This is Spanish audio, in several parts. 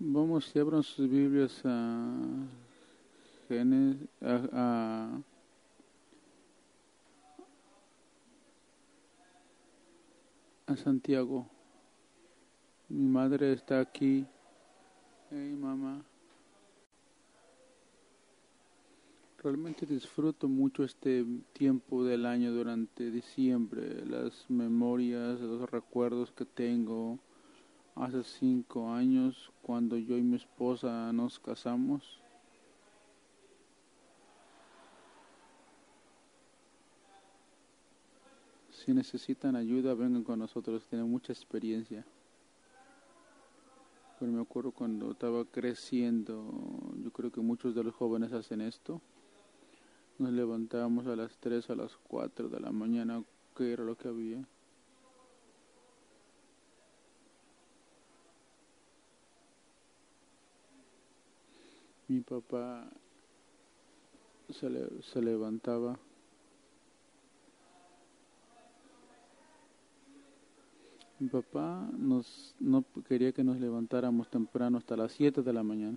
Vamos y abran sus Biblias a, Génesis, a Santiago. Mi madre está aquí. Hey, mamá. Realmente disfruto mucho este tiempo del año durante diciembre. Las memorias, los recuerdos que tengo hace 5 años cuando yo y mi esposa nos casamos. Si necesitan ayuda, vengan con nosotros, tienen mucha experiencia. Pero me acuerdo cuando estaba creciendo, yo creo que muchos de los jóvenes hacen esto. Nos levantábamos a las 3, a las 4 de la mañana, que era lo que había. Mi papá se levantaba. Mi papá no quería que nos levantáramos temprano hasta las 7 de la mañana.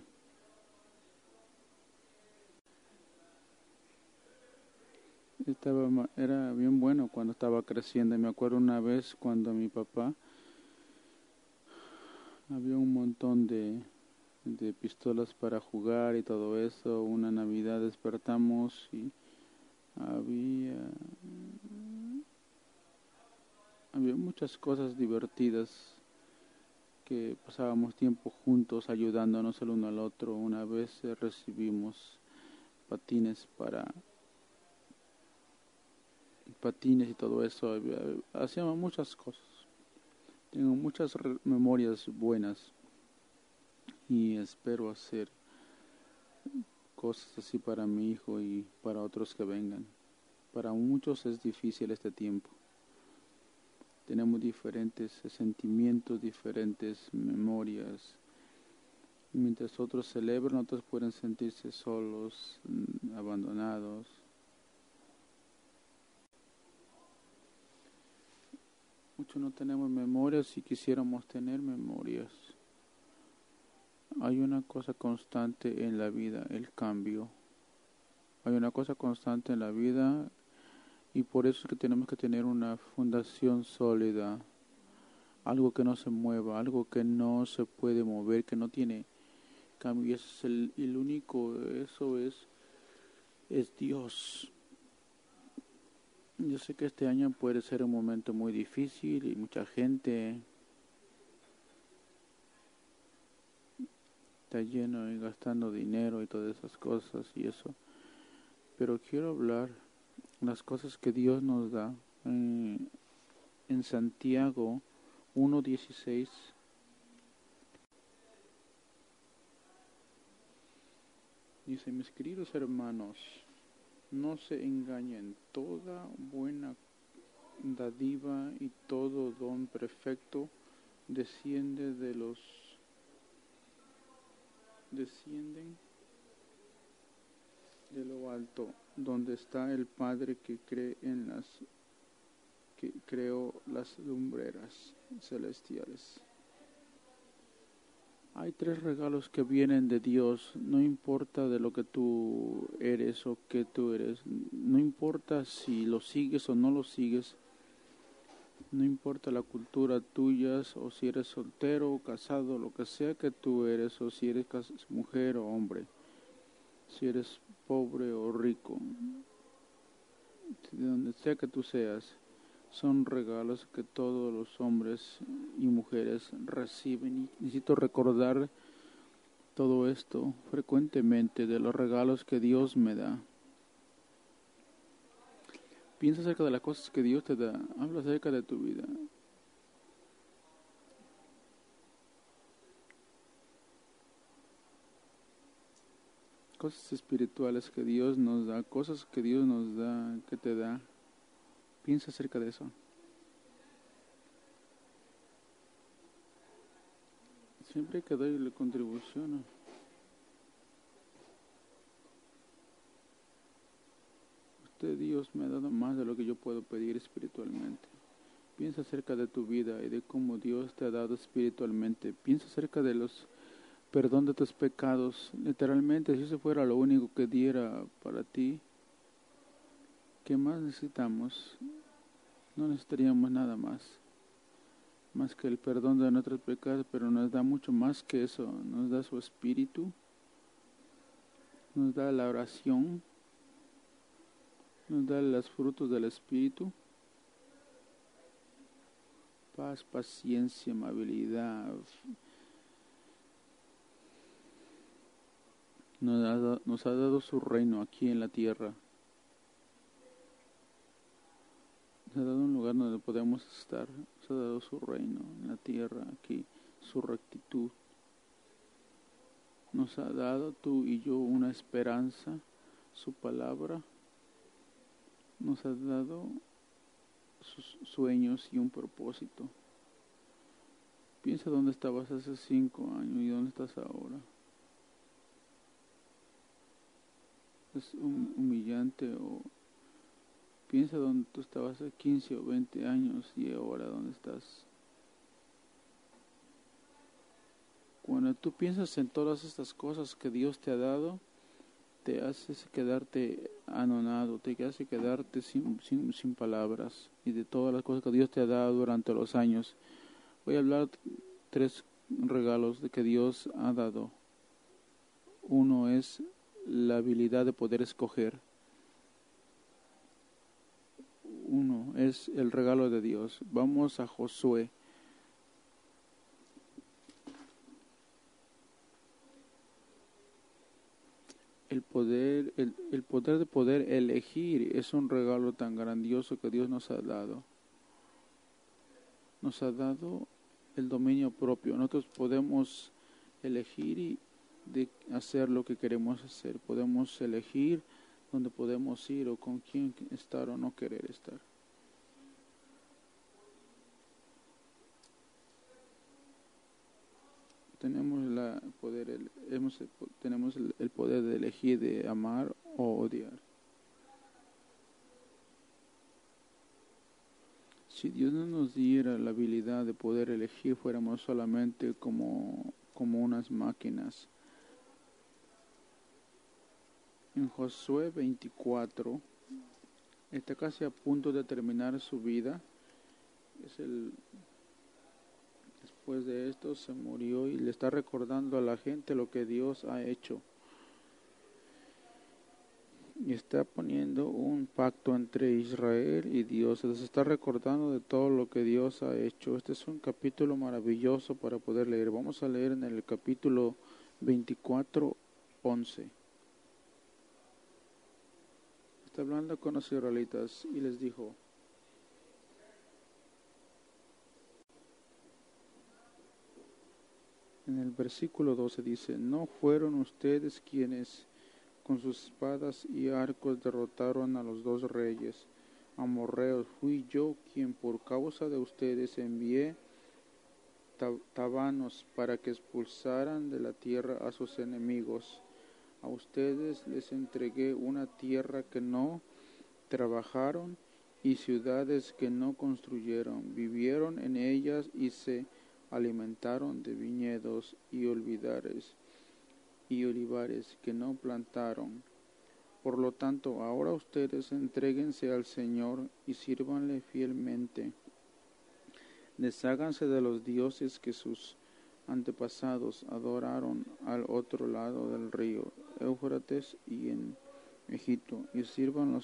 Era bien bueno cuando estaba creciendo. Me acuerdo una vez cuando mi papá había un montón de pistolas para jugar y todo eso. Una Navidad despertamos y había muchas cosas divertidas, que pasábamos tiempo juntos ayudándonos el uno al otro. Una vez recibimos patines patines y todo eso. Hacíamos muchas cosas. Tengo muchas memorias buenas y espero hacer cosas así para mi hijo y para otros que vengan. Para muchos es difícil este tiempo. Tenemos diferentes sentimientos, diferentes memorias. Mientras otros celebran, otros pueden sentirse solos, abandonados. Muchos no tenemos memorias y quisiéramos tener memorias. Hay una cosa constante en la vida, el cambio. Hay una cosa constante en la vida y por eso es que tenemos que tener una fundación sólida. Algo que no se mueva, algo que no se puede mover, que no tiene cambio. Y ese es el único, eso es Dios. Yo sé que este año puede ser un momento muy difícil y mucha gente está lleno y gastando dinero y todas esas cosas y eso. Pero quiero hablar las cosas que Dios nos da. En Santiago 1:16 dice: mis queridos hermanos, no se engañen, toda buena dádiva y todo don perfecto descienden de lo alto, donde está el Padre que creó las lumbreras celestiales. Hay 3 regalos que vienen de Dios, no importa de lo que tú eres o que tú eres, no importa si lo sigues o no lo sigues, no importa la cultura tuya o si eres soltero o casado, lo que sea que tú eres, o si eres mujer o hombre, si eres pobre o rico, de donde sea que tú seas, son regalos que todos los hombres y mujeres reciben. Y necesito recordar todo esto frecuentemente, de los regalos que Dios me da. Piensa acerca de las cosas que Dios te da. Habla acerca de tu vida. Cosas espirituales que Dios nos da, cosas que Dios nos da, que te da. Piensa acerca de eso. Siempre hay que darle contribución. Dios me ha dado más de lo que yo puedo pedir espiritualmente. Piensa acerca de tu vida y de cómo Dios te ha dado espiritualmente. Piensa acerca de las perdón de tus pecados. Literalmente, si eso fuera lo único que diera para ti, ¿qué más necesitamos? No necesitaríamos nada más que el perdón de nuestros pecados, pero nos da mucho más que eso. Nos da su espíritu, nos da la oración, nos da los frutos del espíritu, paz, paciencia, amabilidad. Nos ha dado su reino aquí en la tierra. Nos ha dado un lugar donde podemos estar. Nos ha dado su reino en la tierra, aquí, su rectitud. Nos ha dado tú y yo una esperanza, su palabra. Nos ha dado sus sueños y un propósito. Piensa dónde estabas hace 5 años y dónde estás ahora. Es humillante. O piensa dónde tú estabas hace 15 o 20 años y ahora dónde estás. Cuando tú piensas en todas estas cosas que Dios te ha dado, te hace quedarte anonado, te hace quedarte sin palabras, y de todas las cosas que Dios te ha dado durante los años. Voy a hablar 3 regalos de que Dios ha dado. Uno es la habilidad de poder escoger. Uno es el regalo de Dios. Vamos a Josué. El poder de poder elegir es un regalo tan grandioso que Dios nos ha dado. Nos ha dado el dominio propio. Nosotros podemos elegir y de hacer lo que queremos hacer. Podemos elegir dónde podemos ir o con quién estar o no querer estar. Tenemos el poder de elegir, de amar o odiar. Si Dios no nos diera la habilidad de poder elegir, fuéramos solamente como unas máquinas. En Josué 24, está casi a punto de terminar su vida. Después de esto se murió y le está recordando a la gente lo que Dios ha hecho. Y está poniendo un pacto entre Israel y Dios. Se les está recordando de todo lo que Dios ha hecho. Este es un capítulo maravilloso para poder leer. Vamos a leer en el capítulo 24, 11. Está hablando con los israelitas y les dijo: en el versículo 12 dice: ¿no fueron ustedes quienes con sus espadas y arcos derrotaron a los 2 reyes amorreos? Fui yo quien por causa de ustedes envié tabanos para que expulsaran de la tierra a sus enemigos. A ustedes les entregué una tierra que no trabajaron y ciudades que no construyeron. Vivieron en ellas y se alimentaron de viñedos y olivares que no plantaron. Por lo tanto, ahora ustedes entréguense al Señor y sírvanle fielmente. Desháganse de los dioses que sus antepasados adoraron al otro lado del río Éufrates y en Egipto, y sirvan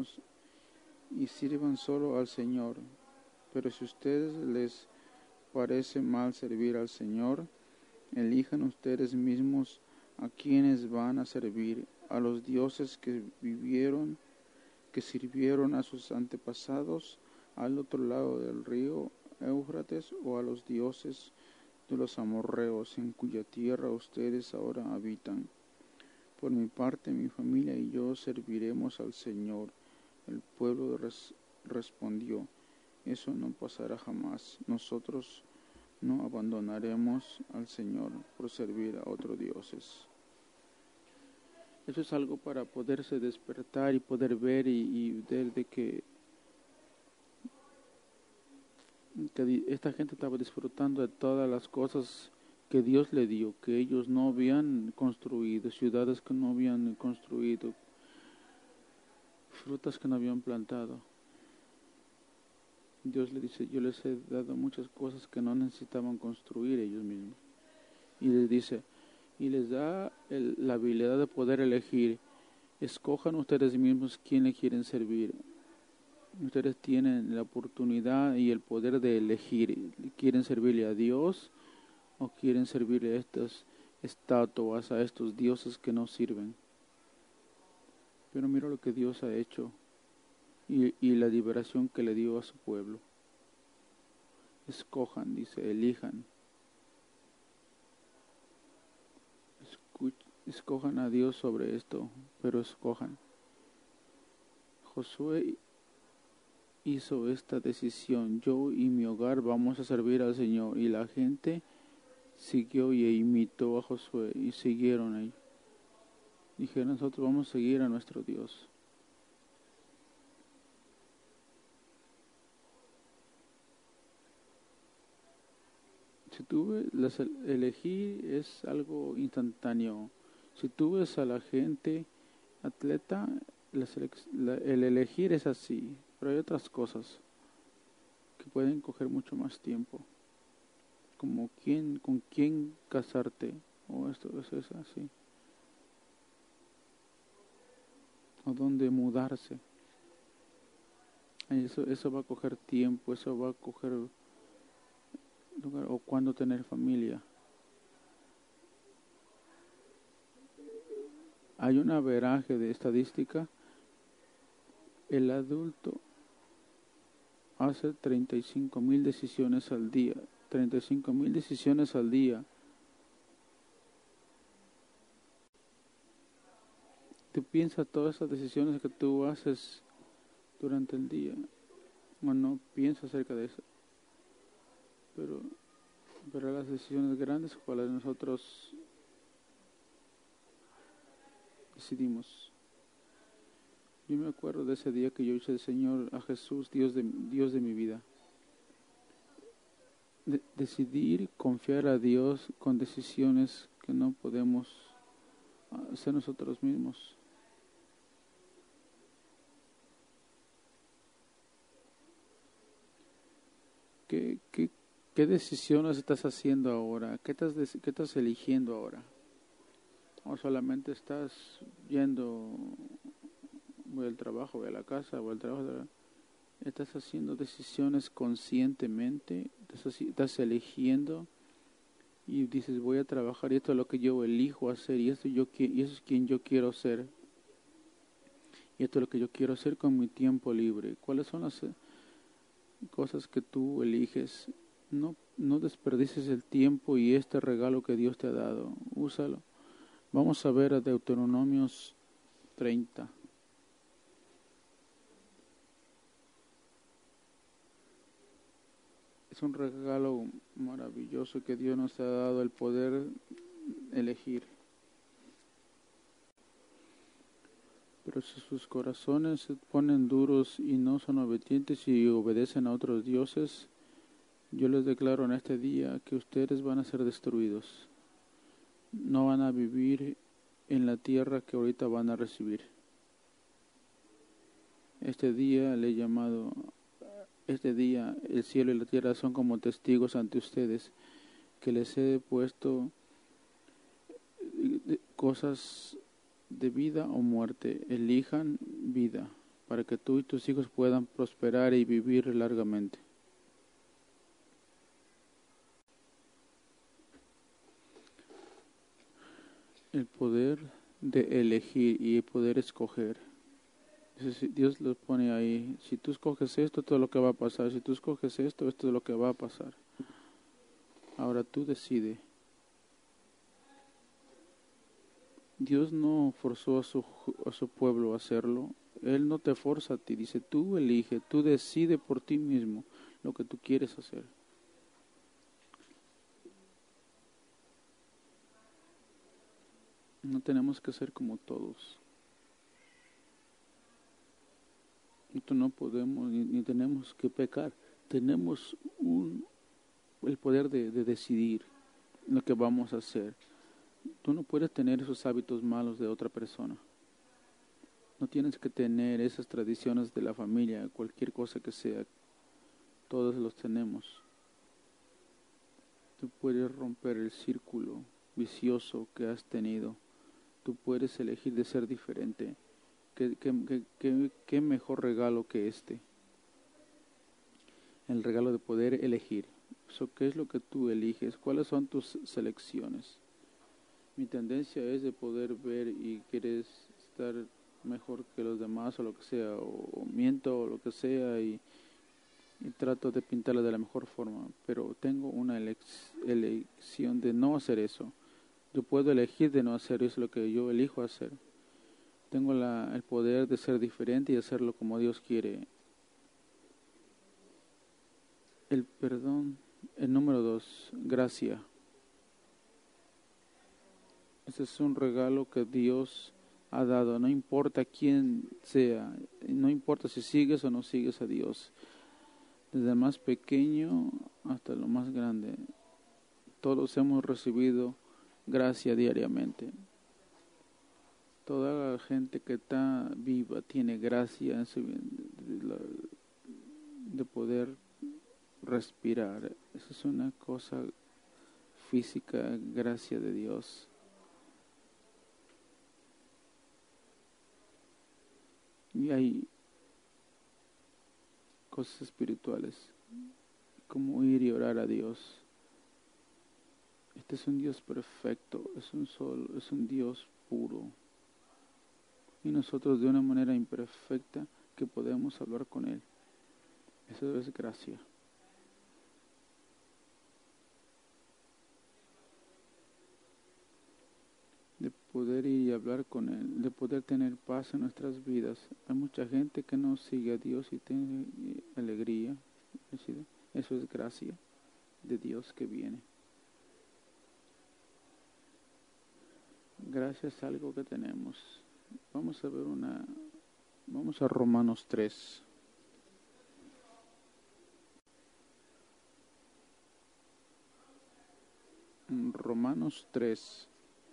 solo al Señor. Pero si a ustedes les parece mal servir al Señor, elijan ustedes mismos a quienes van a servir: a los dioses que sirvieron a sus antepasados al otro lado del río Éufrates, o a los dioses de los amorreos en cuya tierra ustedes ahora habitan. Por mi parte, mi familia y yo serviremos al Señor. El pueblo respondió: eso no pasará jamás. Nosotros no abandonaremos al Señor por servir a otros dioses. Eso es algo para poderse despertar y poder ver y ver de que esta gente estaba disfrutando de todas las cosas que Dios le dio, que ellos no habían construido, ciudades que no habían construido, frutas que no habían plantado. Dios le dice, yo les he dado muchas cosas que no necesitaban construir ellos mismos. Y les dice, y les da la habilidad de poder elegir. Escojan ustedes mismos quién le quieren servir. Ustedes tienen la oportunidad y el poder de elegir. ¿Quieren servirle a Dios o quieren servirle a estas estatuas, a estos dioses que no sirven? Pero mira lo que Dios ha hecho y la liberación que le dio a su pueblo. Escojan, dice, elijan. Escojan a Dios sobre esto, pero escojan. Josué hizo esta decisión: yo y mi hogar vamos a servir al Señor. Y la gente siguió y imitó a Josué y siguieron a él. Dijeron, nosotros vamos a seguir a nuestro Dios. Si tú ves, elegir es algo instantáneo. Si tú ves a la gente atleta, el elegir es así, pero hay otras cosas que pueden coger mucho más tiempo, como con quién casarte, o esto es así, o dónde mudarse. Eso va a coger tiempo, eso va a coger lugar, o cuándo tener familia. Hay un averaje de estadística: el adulto hace 35,000 decisiones al día. 35,000 decisiones al día. Tú piensas todas esas decisiones que tú haces durante el día, o no piensas acerca de eso. Pero las decisiones grandes, cuales nosotros decidimos. Yo me acuerdo de ese día que yo hice al Señor, a Jesús, Dios de mi vida. Decidir confiar a Dios con decisiones que no podemos hacer nosotros mismos. ¿Qué decisiones estás haciendo ahora? ¿Qué estás eligiendo ahora? ¿O solamente estás yendo, voy al trabajo, voy a la casa, voy al trabajo? ¿Estás haciendo decisiones conscientemente? ¿Estás eligiendo? Y dices, voy a trabajar y esto es lo que yo elijo hacer y eso es quien yo quiero ser. Y esto es lo que yo quiero hacer con mi tiempo libre. ¿Cuáles son las cosas que tú eliges? No desperdicies el tiempo y este regalo que Dios te ha dado. Úsalo. Vamos a ver a Deuteronomios 30. Es un regalo maravilloso que Dios nos ha dado, el poder elegir. Pero si sus corazones se ponen duros y no son obedientes y obedecen a otros dioses, yo les declaro en este día que ustedes van a ser destruidos. No van a vivir en la tierra que ahorita van a recibir. Este día el cielo y la tierra son como testigos ante ustedes, que les he puesto cosas de vida o muerte. Elijan vida, para que tú y tus hijos puedan prosperar y vivir largamente. El poder de elegir y el poder escoger. Dios lo pone ahí. Si tú escoges esto es lo que va a pasar. Si tú escoges esto es lo que va a pasar. Ahora tú decides. Dios no forzó a su pueblo a hacerlo. Él no te forza a ti. Dice, tú elige, tú decide por ti mismo lo que tú quieres hacer. No tenemos que ser como todos. No podemos ni tenemos que pecar. Tenemos el poder de decidir. lo que vamos a hacer. Tú no puedes tener esos hábitos malos de otra persona. No tienes que tener esas tradiciones de la familia, cualquier cosa que sea. Todos los tenemos. Tú puedes romper el círculo vicioso que has tenido. Tú puedes elegir de ser diferente. ¿Qué mejor regalo que este? El regalo de poder elegir. ¿Qué es lo que tú eliges? ¿Cuáles son tus selecciones? Mi tendencia es de poder ver y quieres estar mejor que los demás o lo que sea, o miento o lo que sea y trato de pintarla de la mejor forma, pero tengo una elección de no hacer eso. Yo puedo elegir de no hacer eso, lo que yo elijo hacer. Tengo el poder de ser diferente y hacerlo como Dios quiere. El perdón, el número 2, gracia. Ese es un regalo que Dios ha dado, no importa quién sea, no importa si sigues o no sigues a Dios, desde el más pequeño hasta lo más grande, todos hemos recibido gracia diariamente. Toda la gente que está viva tiene gracia de poder respirar. Esa es una cosa física, gracia de Dios. Y hay cosas espirituales, como ir y orar a Dios. Este es un Dios perfecto, es un Dios puro. Y nosotros de una manera imperfecta que podemos hablar con Él. Eso es gracia. De poder ir y hablar con Él, de poder tener paz en nuestras vidas. Hay mucha gente que no sigue a Dios y tiene alegría. Eso es gracia de Dios que viene. Gracias a algo que tenemos. Vamos a Romanos 3. Romanos 3.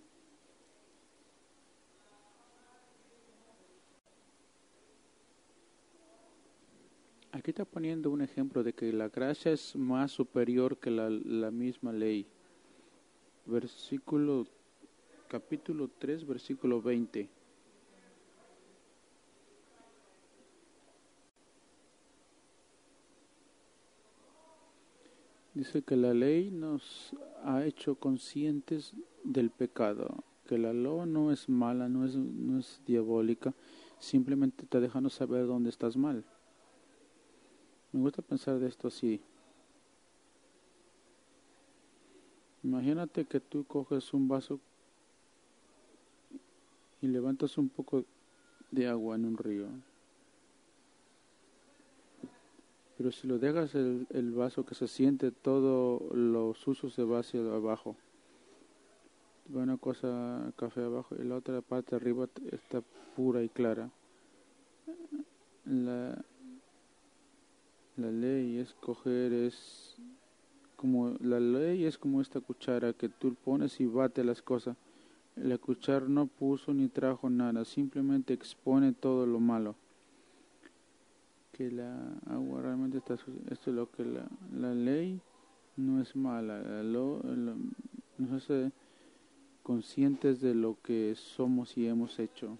Aquí está poniendo un ejemplo de que la gracia es más superior que la misma ley. Capítulo 3, versículo 20. Dice que la ley nos ha hecho conscientes del pecado, que la ley no es mala, no es diabólica, simplemente te dejando saber dónde estás mal. Me gusta pensar de esto así. Imagínate que tú coges un vaso y levantas un poco de agua en un río. Pero si lo dejas el vaso que se siente, todo lo sucio se va hacia abajo. Va una cosa café abajo y la otra parte arriba está pura y clara. La ley la ley es como esta cuchara que tú pones y bate las cosas. La cuchara no puso ni trajo nada, simplemente expone todo lo malo. Que la agua realmente está sucia. Esto es lo que la ley no es mala. Nos hace conscientes de lo que somos y hemos hecho.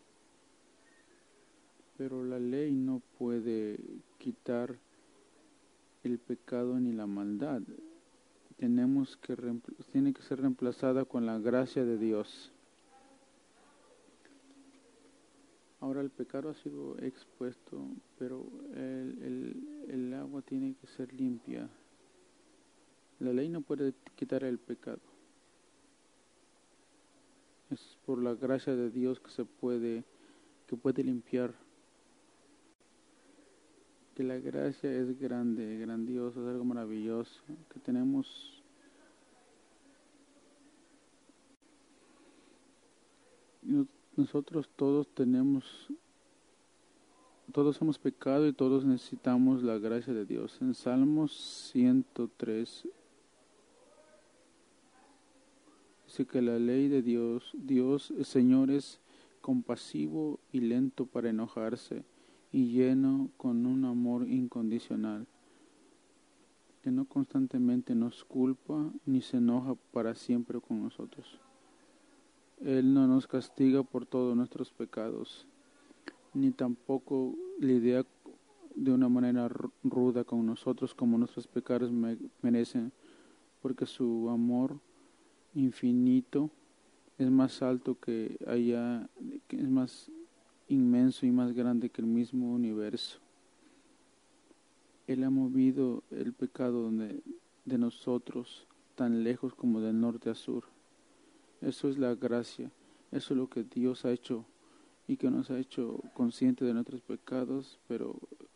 Pero la ley no puede quitar el pecado ni la maldad. Tiene que ser reemplazada con la gracia de Dios. Ahora el pecado ha sido expuesto, pero el agua tiene que ser limpia. La ley no puede quitar el pecado. Es por la gracia de Dios que puede limpiar. Que la gracia es grande, grandiosa, es algo maravilloso. Que tenemos nosotros todos hemos pecado y todos necesitamos la gracia de Dios. En Salmos 103, Dice que la ley de Dios, el Señor es compasivo y lento para enojarse y lleno con un amor incondicional. Que no constantemente nos culpa ni se enoja para siempre con nosotros. Él no nos castiga por todos nuestros pecados, ni tampoco lidia de una manera ruda con nosotros como nuestros pecados merecen, porque su amor infinito es más alto que es más inmenso y más grande que el mismo universo. Él ha movido el pecado de nosotros tan lejos como del norte a sur. Eso es la gracia, eso es lo que Dios ha hecho y que nos ha hecho conscientes de nuestros pecados, pero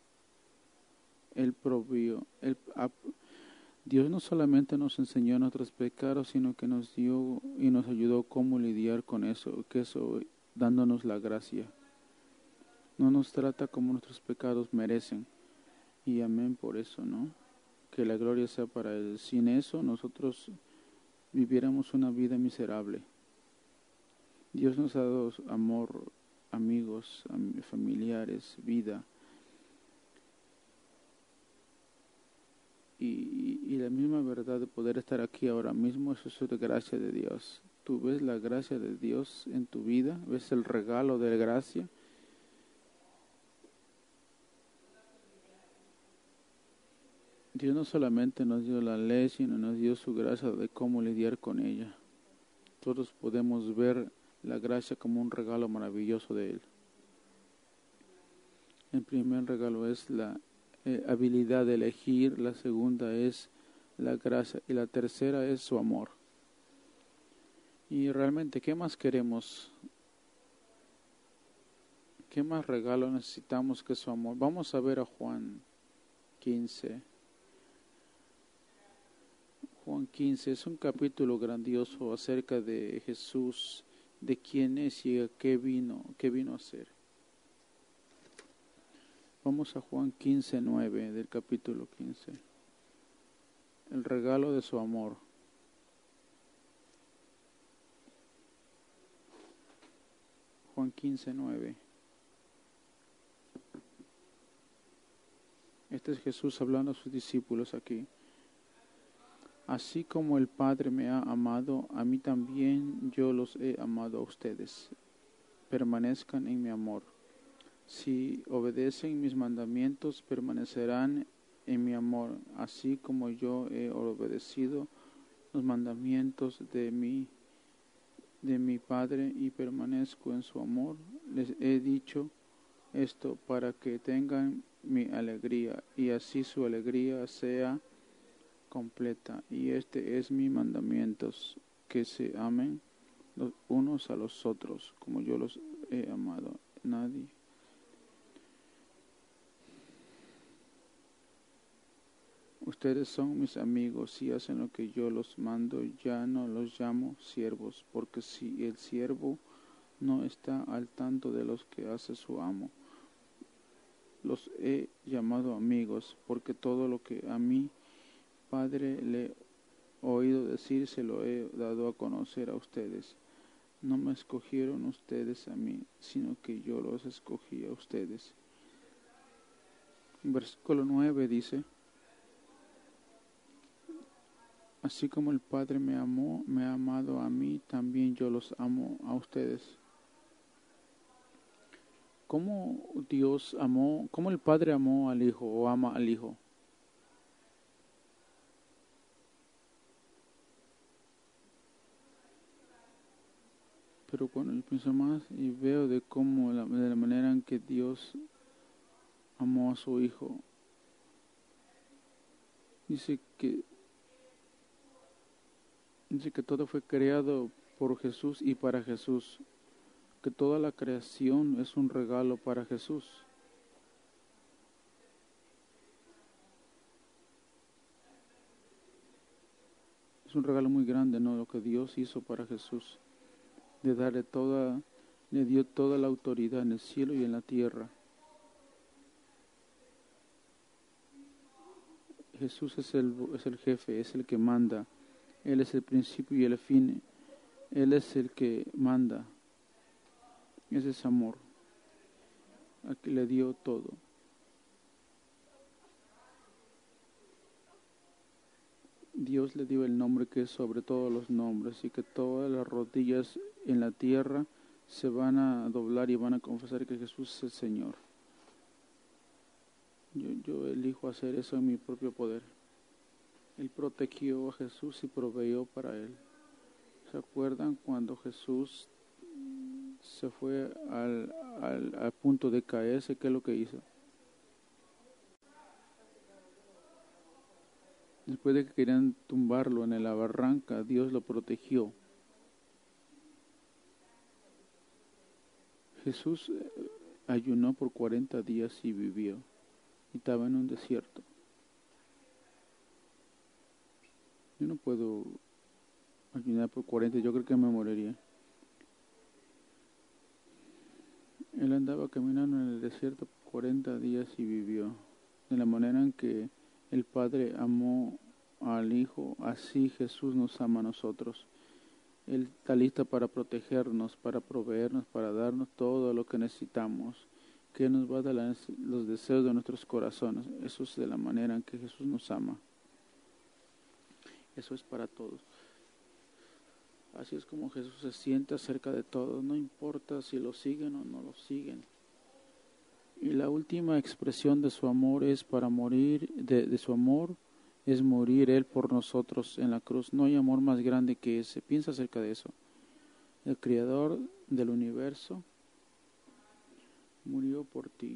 Él provió. Dios no solamente nos enseñó nuestros pecados, sino que nos dio y nos ayudó cómo lidiar con eso, dándonos la gracia. No nos trata como nuestros pecados merecen. Y amén por eso, ¿no? Que la gloria sea para Él. Sin eso nosotros viviéramos una vida miserable. Dios nos ha dado amor, amigos, familiares, vida. Y la misma verdad de poder estar aquí ahora mismo, eso es de gracia de Dios. Tú ves la gracia de Dios en tu vida, ves el regalo de gracia. Dios no solamente nos dio la ley, sino nos dio su gracia de cómo lidiar con ella. Todos podemos ver la gracia como un regalo maravilloso de Él. El primer regalo es la habilidad de elegir, la segunda es la gracia y la tercera es su amor. Y realmente, ¿qué más queremos? ¿Qué más regalo necesitamos que su amor? Vamos a ver a Juan 15. Juan 15 es un capítulo grandioso acerca de Jesús, de quién es y qué vino a hacer. Vamos a Juan 15:9 del capítulo 15. El regalo de su amor. Juan 15:9. Este es Jesús hablando a sus discípulos aquí. Así como el Padre me ha amado, a mí también yo los he amado a ustedes. Permanezcan en mi amor. Si obedecen mis mandamientos, permanecerán en mi amor, así como yo he obedecido los mandamientos de mi Padre y permanezco en su amor. Les he dicho esto para que tengan mi alegría y así su alegría sea completa. Y este es mi mandamiento, que se amen los unos a los otros como yo los he amado. Nadie. Ustedes son mis amigos si hacen lo que yo los mando. Ya no los llamo siervos, porque si el siervo no está al tanto de los que hace su amo, los he llamado amigos, porque todo lo que a mi Padre le he oído decir se lo he dado a conocer a ustedes. No me escogieron ustedes a mí, sino que yo los escogí a ustedes. Versículo 9 dice: Así como el Padre me amó, me ha amado a mí, también yo los amo a ustedes. ¿Cómo cómo el Padre amó al Hijo o ama al Hijo? Pero cuando yo pienso más y veo de la manera en que Dios amó a su Hijo, dice que todo fue creado por Jesús y para Jesús, que toda la creación es un regalo para Jesús. Es un regalo muy grande, ¿no? Lo que Dios hizo para Jesús, de le dio toda la autoridad en el cielo y en la tierra. Jesús es el jefe, es el que manda. Él es el principio y el fin. Él es el que manda. Ese es amor. A que le dio todo. Dios le dio el nombre que es sobre todos los nombres y que todas las rodillas en la tierra se van a doblar y van a confesar que Jesús es el Señor. Yo elijo hacer eso en mi propio poder. Él protegió a Jesús y proveyó para él. ¿Se acuerdan cuando Jesús se fue al punto de caerse? ¿Qué es lo que hizo? Después de que querían tumbarlo en la barranca, Dios lo protegió. Jesús ayunó por 40 días y vivió. Y estaba en un desierto. Yo no puedo ayunar por 40, yo creo que me moriría. Él andaba caminando en el desierto por 40 días y vivió. De la manera en que el Padre amó al Hijo, así Jesús nos ama a nosotros. Él está listo para protegernos, para proveernos, para darnos todo lo que necesitamos, que nos va a dar los deseos de nuestros corazones. Eso es de la manera en que Jesús nos ama. Eso es para todos. Así es como Jesús se siente acerca de todos, no importa si lo siguen o no lo siguen. Y la última expresión de su amor es para morir, de su amor es morir Él por nosotros en la cruz. No hay amor más grande que ese. Piensa acerca de eso. El Creador del universo murió por ti.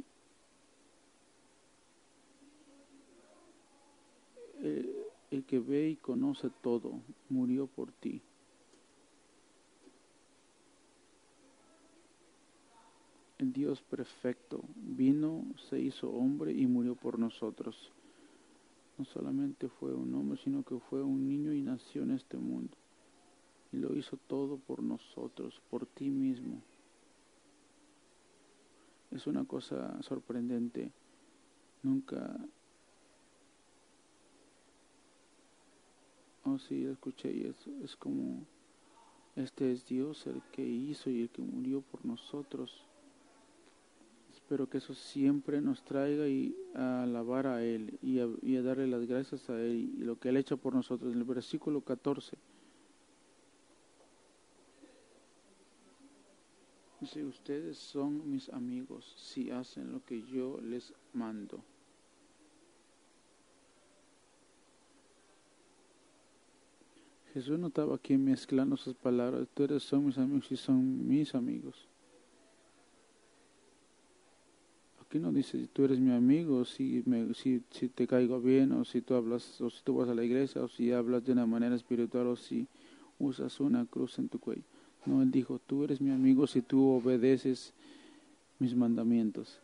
El que ve y conoce todo murió por ti. El Dios perfecto vino, se hizo hombre y murió por nosotros. No solamente fue un hombre, sino que fue un niño y nació en este mundo. Y lo hizo todo por nosotros, por ti mismo. Es una cosa sorprendente. Nunca... Oh, sí, escuché y es como... Este es Dios el que hizo y el que murió por nosotros. Espero que eso siempre nos traiga a alabar a Él y a darle las gracias a Él y lo que Él ha hecho por nosotros. En el versículo 14 dice, ustedes son mis amigos si hacen lo que yo les mando. Jesús no estaba aquí mezclando sus palabras. Ustedes son mis amigos y son mis amigos. Aquí no dice, tú eres mi amigo, si te caigo bien, o si tú hablas, o si tú vas a la iglesia, o si hablas de una manera espiritual, o si usas una cruz en tu cuello. No, Él dijo, tú eres mi amigo si tú obedeces mis mandamientos.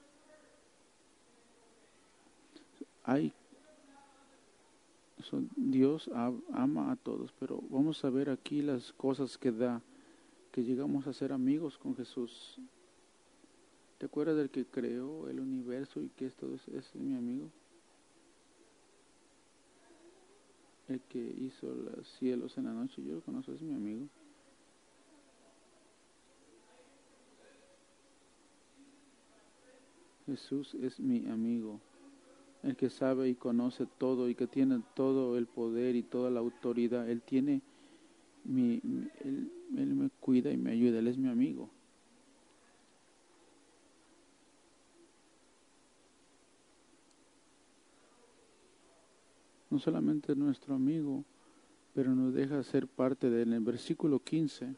Dios ama a todos, pero vamos a ver aquí las cosas que da, que llegamos a ser amigos con Jesús. ¿Te acuerdas del que creó el universo y que esto es mi amigo? El que hizo los cielos en la noche, yo lo conozco, es mi amigo. Jesús es mi amigo, el que sabe y conoce todo y que tiene todo el poder y toda la autoridad. Él tiene él me cuida y me ayuda, Él es mi amigo. No solamente es nuestro amigo, pero nos deja ser parte de él. En el versículo 15,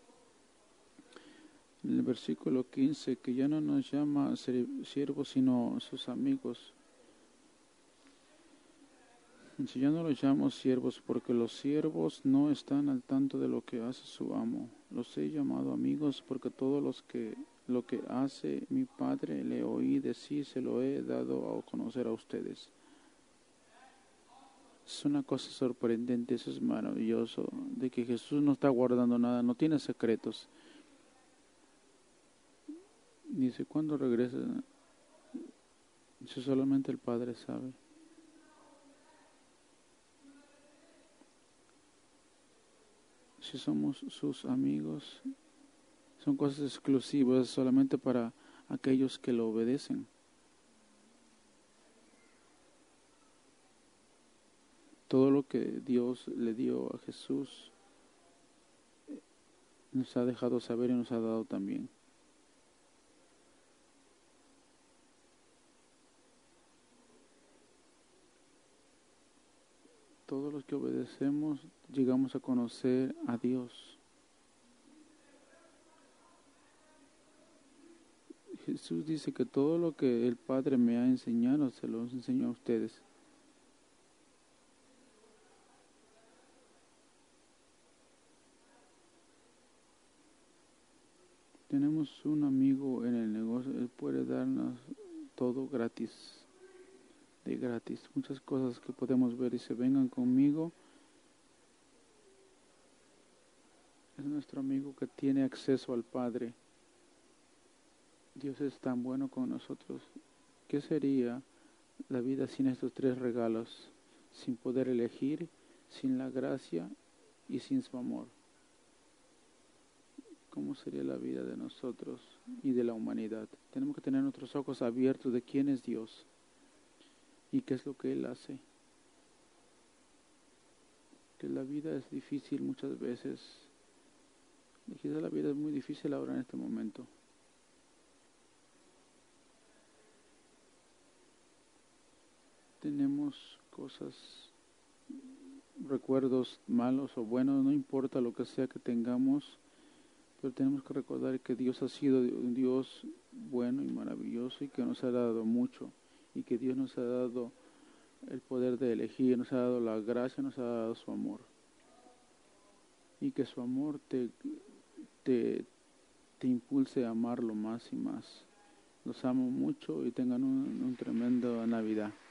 que ya no nos llama siervos, sino sus amigos. Si ya no los llamo siervos, porque los siervos no están al tanto de lo que hace su amo. Los he llamado amigos, porque todo lo que hace mi Padre le oí decir, se lo he dado a conocer a ustedes. Es una cosa sorprendente, eso es maravilloso, de que Jesús no está guardando nada, no tiene secretos. Dice, ¿cuándo regresa? Dice, solamente el Padre sabe. si somos sus amigos, son cosas exclusivas solamente para aquellos que lo obedecen. Todo lo que Dios le dio a Jesús nos ha dejado saber y nos ha dado también. Todos los que obedecemos llegamos a conocer a Dios. Jesús dice que todo lo que el Padre me ha enseñado, se los enseño a ustedes. Tenemos un amigo en el negocio, él puede darnos todo gratis, de gratis. Muchas cosas que podemos ver y se vengan conmigo. Es nuestro amigo que tiene acceso al Padre. Dios es tan bueno con nosotros. ¿Qué sería la vida sin estos tres regalos? Sin poder elegir, sin la gracia y sin su amor. ¿Cómo sería la vida de nosotros y de la humanidad? Tenemos que tener nuestros ojos abiertos de quién es Dios y qué es lo que Él hace. Que la vida es difícil muchas veces. Quizás la vida es muy difícil ahora en este momento. Tenemos cosas, recuerdos malos o buenos, no importa lo que sea que tengamos, pero tenemos que recordar que Dios ha sido un Dios bueno y maravilloso y que nos ha dado mucho y que Dios nos ha dado el poder de elegir, nos ha dado la gracia, nos ha dado su amor y que su amor te impulse a amarlo más y más. Los amo mucho y tengan un tremendo Navidad.